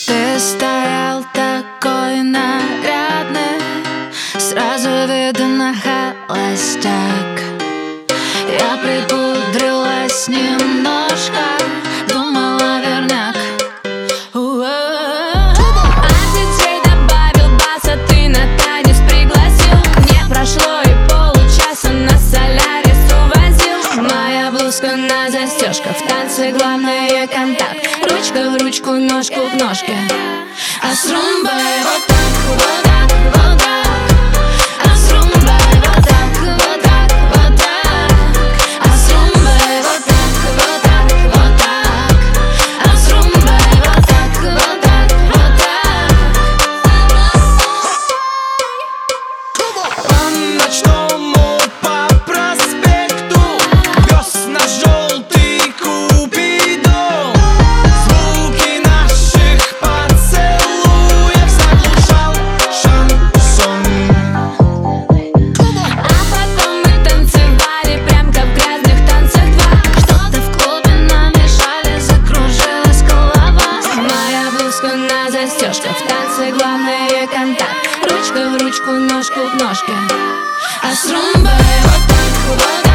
Ты стоял такой нарядный, сразу видно холостяк. Я припудрилась немножко, думала верняк. А диджей добавил баса, ты на танец пригласил. Не прошло и получаса, на Солярис увозил. Моя блузка на застежках, в танце главное контакт. Ручка в ручку, ножку к ножке. А с румбой вот так, вот так, вот так. А с румбой вот так, вот так, вот так. А с румбой вот так, вот так, вот так. А с румбой вот так, вот так, вот так. По ночному по проспекту вез на желтый купидон. Звуки наших поцелуев заглушал шансон. А потом мы танцевали прям как в грязных танцах два. Что-то в клубе намешали, закружилась голова. Моя блузка на застежках, в танце главное контакт. Ручка в ручку, ножку к ножке. А с румбой вот так, вот так.